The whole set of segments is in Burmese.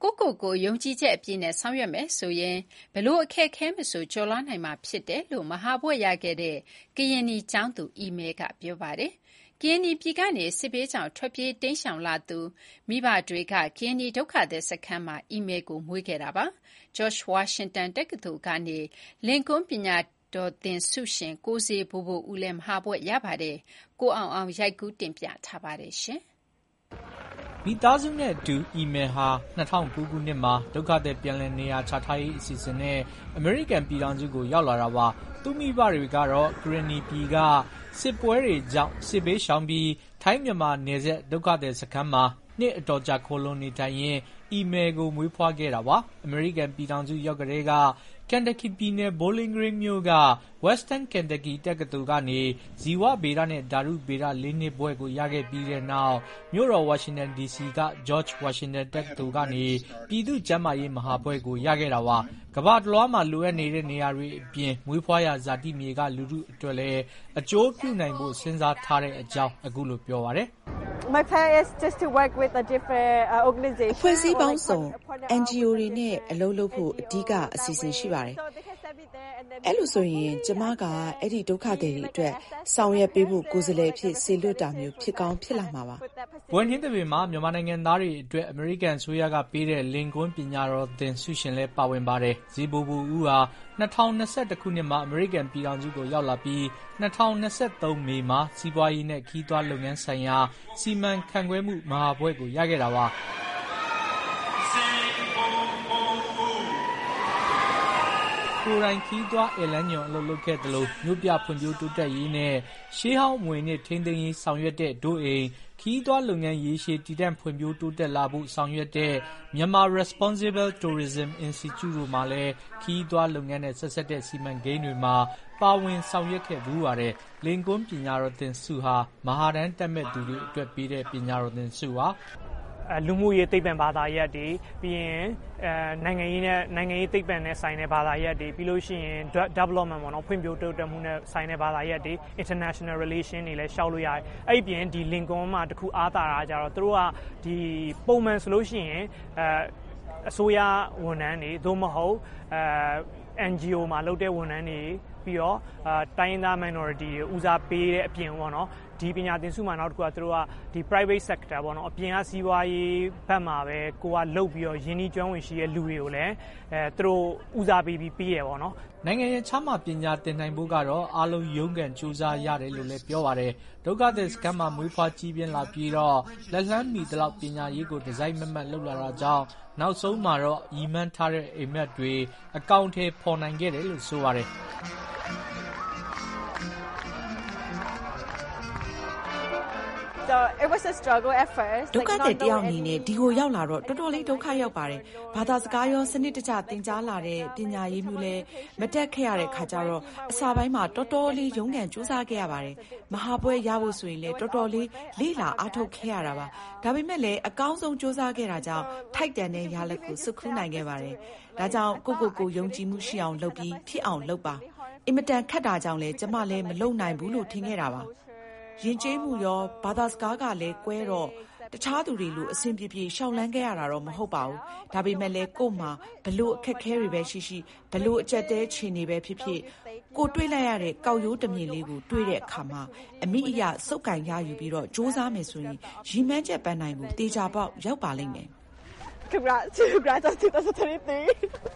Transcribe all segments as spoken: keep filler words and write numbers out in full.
ကိုကိုကိုယုံကြည်ချက်အပြည့်နဲ့ဆောင်ရွက်မယ်ဆိုရင်ဘလို့အခက်ခဲမဆိုကြော်လွှားနိုင်မှာဖြစ်တယ်လို့မဟာဘွဲ့ရခဲ့တဲ့ကရင်နီကျောင်းသူအီမဲကပြောပါတယ်။ကရင်နီပြည်ကနေစစ်ပေးကြောင်ထွက်ပြေးတိမ်းရှောင်လာသူမိဘတွေကကရင်နီဒုက္ခသည်စခန်းမှာအီမဲကိုမွေးခဲ့တာပါ။ George Washington တက္ကသိုလ်ကနေလင်ကွန်းပညာတော်သင်ဆုရှင်ကိုစေဘိုဘိုဦးလည်းမဟာဘွဲ့ရပါတယ်။ကိုအောင်အောင်ရိုက်ကူးတင်ပြထားပါတယ်ရှင်။မိသားစုနဲ့အတူအီမဲဟာ၂၀၀၉ခုနှစ်မှာဒုက္ခသည်ပြန်လည်နေရာချထားရေးအစီအစဉ်နဲ့အမေရိကန်ပြည်ထောင်စုကိုရောက်လာတာပါ။သူ့မိဘတွေကတော့ကရင်နီပြည်ကစစ်ပွဲတွေကြောင့်စစ်ဘေးရှောင်ပြီးထိုင်းမြန်မာနယ်စပ်ဒုက္ခသည်စခန်းမှာနှစ်အတော်ကြာခိုလှုံနေထိုင်ရင်းအီမဲကိုမွေးဖွားခဲ့တာပါ။အမေရိကန်ပြည်ထောင်စုရောက်ကလေးကကန်တက္ကီပြည်နယ်ဘိုလင်းဂရင်းမြို့က Western Kentucky တက္ကသိုလ်ကနေဇီဝဗေဒနဲ့ဓာတုဗေဒလေးနှစ်ဘွဲ့ကိုရခဲ့ပြီးတဲ့နောက်မြို့တော်ဝါရှင်တန် ဒီစီ က George Washington တက္ကသိုလ်ကနေပြည်သူ့ကျန်းမာရေးမဟာဘွဲ့ကိုရခဲ့တာပါ။ကမ္ဘာတလွှားမှာလိုအပ်နေတဲ့နေရာတွေအပြင်မွေးဖွားရာဇာတိမြေကလူထုအတွက်လည်းအကျိုးပြုနိုင်ဖို့စဉ်းစားထားတဲ့အကြောင်းအခုလိုပြောပါတယ် My plan is just to work with a different uh, organization. အဖွဲ့အစည်းပေါင်းစုံ အန်ဂျီအို တွေနဲ့အလုပ်လုပ်ဖို့အဓိကအစီအစဉ်ရှိပါတယ်။အဲ့လိုဆိုရင်ကျမကအဲ့ဒီဒုက္ခသည်တွေအတွက်ဆောင်ရွက်ပေးဖို့ကိုယ်စားလှယ်ဖြစ်စေလွှတ်တာမျိုးဖြစ်ကောင်းဖြစ်လာမှာပါ။ဘွဲ့နှင်းတပင်မှာမြန်မာနိုင်ငံသားတွေအတွက်အမေရိကန်အစိုးရကပေးတဲ့လင်ကွန်းပညာတော်သင်ဆုရှင်လည်းပါဝင်ပါတယ်။ဇီဘိုဘူဦးဟာ၂၀၂၁ခုနှစ်မှာအမေရိကန်ပြည်ထောင်စုကိုရောက်လာပြီး၂၀၂၃မေမှာစီးပွားရေးနဲ့ခီးသွွားလုပ်ငန်းဆိုင်ရာစီမံခန့်ခွဲမှုမဟာဘွဲ့ကိုရခဲ့တာပါ။ကိုယ်တိုင်ခီးသွွားဧလန်းညွန်အလုပ်လုပ်ခဲ့တယ်လို့မြို့ပြဖွံ့ဖြိုးတိုးတက်ရေးနဲ့ရှေးဟောင်းအမွေအနှစ်ထိန်းသိမ်းရေးဆောင်ရွက်တဲ့ဒို့အိမ်ခီးသွွားလုပ်ငန်းရေရှည်တည်တံ့ဖွံ့ဖြိုးတိုးတက်လာဖို့ဆောင်ရွက်တဲ့ Myanmar Responsible Tourism Institute တို့မှာလည်းခီးသွွားလုပ်ငန်းနဲ့ဆက်စပ်တဲ့စီမံကိန်းတွေမှာပါဝင်ဆောင်ရွက်ခဲ့ဘူးပါတယ်။လင်ကွန်းပညာတော်သင်ဆုဟာမဟာတန်းတက်မဲ့သူတွေအတွက်ပေးတဲ့ပညာတော်သင်ဆုပါလူမှုရေးသိပ္ပံဘာသာရပ်တွေပြီးရင်အဲနိုင်ငံရေးနဲ့နိုင်ငံရေးသိပ္ပံနဲ့ဆိုင်တဲ့ဘာသာရပ်တွေပြီးလို့ရှိရင် development ပေါ့နော်ဖွံ့ဖြိုးတိုးတက်မှုနဲ့ဆိုင်တဲ့ဘာသာရပ်တွေ international relation တွေလည်းရှောက်လို့ရတယ်အဲ့ဒီပြင်ဒီ Lincoln မှာတခုအားသာတာကြတော့သူတို့ကဒီပုံမှန်ဆိုလို့ရှိရင်အဲအစိုးရဝန်ထမ်းတွေသို့မဟုတ်အဲ အန်ဂျီအို မှာလုပ်တဲ့ဝန်ထမ်းတွေပြီးတော့အဲတိုင်းသား minority တွေဦးစားပေးတဲ့အပြင်ပေါ့နော်ဒီပညာသင်ဆုမှာနောက်တစ်ခုကသူတို့ကဒီ private sector ပေါ့နော်အပြင်ကစီးပွားရေးဘက်မှာပဲကိုကလုပ်ပြီးတော့ယင်းနှီးကျွမ်းဝင်ရှိတဲ့လူတွေကိုလည်းအဲသူတို့ဦးစားပေးပြီးပြီးရပေါ့နော်နိုင်ငံရေးခြားမှာပညာသင်နိုင်ဖို့ကတော့အားလုံးရုန်းကန်ကြိုးစားရတယ်လို့လည်းပြောပါတယ်ဒုက္ခသည်စခန်းမှာမွေးဖွားကြီးပြင်းလာပြီးတော့လက်လှမ်းမီတဲ့လောက်ပညာရေးကိုဒီဇိုင်းမမတ်လုပ်လာတာကြောင့်နောက်ဆုံးမှာတော့ရည်မှန်းထားတဲ့အိမ်မက်တွေအကောင့်ထဲပေါ်နိုင်ခဲ့တယ်လို့ဆိုပါတယ် So it was a struggle at first. ဒုက္ခသည်တယောက်အနေနဲ့ဒီကိုရောက်လာတော့တော်တော်လေးဒုက္ခရောက်ပါတယ်။ဘာသာစကားရောစနစ်တကျသင်ကြားလာတဲ့ပညာရေးမျိုးလည်းမတက်ခဲ့ရတဲ့ခါကျတော့အစာပိုင်းမှာတော်တော်လေးရုန်းကန်ကြိုးစားခဲ့ရပါတယ်။မဟာဘွဲ့ရဖို့ဆိုရင်လည်းတော်တော်လေးလေ့လာအားထုတ်ခဲ့ရတာပါ။ဒါပေမဲ့လည်းအကောင်းဆုံးကြိုးစားခဲ့တာကြောင့်ထိုက်တန်တဲ့ရလဒ်ကိုစုခူးနိုင်ခဲ့ပါတယ်။ဒါကြောင့်ကိုကိုကိုယုံကြည်မှုရှိအောင်လုပ်ပြီးဖြစ်အောင်လုပ်ပါ။အင်မတန်ခက်တာကြောင့်လည်းကျမလည်းမလုပ်နိုင်ဘူးလို့ထင်ခဲ့တာပါ။ရင်ကျေးမှုရောဘာသာစကားကလည်းကွဲတော့တခြားသူတွေလိုအဆင်ပြေပြေရှောက်လန်းခဲ့ရတာတော့မဟုတ်ပါဘူးဒါပေမဲ့လည်းကို့မှာဘလို့အခက်ခဲတွေပဲရှိရှိဘလို့အကျက်တဲချင်နေပဲဖြစ်ဖြစ်ကိုတွေးလိုက်ရတဲ့ကောက်ရိုးတမြင်လေးကိုတွေးတဲ့အခါမှာအမိအယစုပ်ကင်ရယူပြီးတော့စူးစမ်းမယ်ဆိုရင်ရီမန်းချက်ပန်းနိုင်မှုတေချာပေါက်ရောက်ပါလိမ့်မယ် Congrats, congrats on twenty twenty-three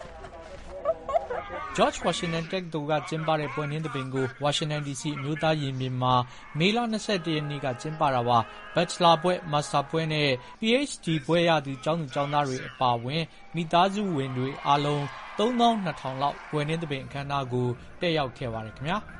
George Washington တက္ကသိုလ်ကကျင်းပတဲ့ပွဲနှင်းသဘင်ကို Washington ဒီစီ အမျိုးသားရင်ပြင်မှာမေလ၂၁ရက်နေ့ကကျင်းပတာပါ။ Bachelor ဘွဲ့ Master ဘွဲ့နဲ့ ပီအိတ်ချ်ဒီ ဘွဲ့ရသူကျောင်းသူကျောင်းသားတွေအပါအဝင်မိသားစုဝင်တွေအားလုံးသုံးသောင်းနှစ်ထောင်လောက်ပွဲနှင်းသဘင်အခမ်းအနားကိုတက်ရောက်ခဲ့ပါတယ်ခင်ဗျာ။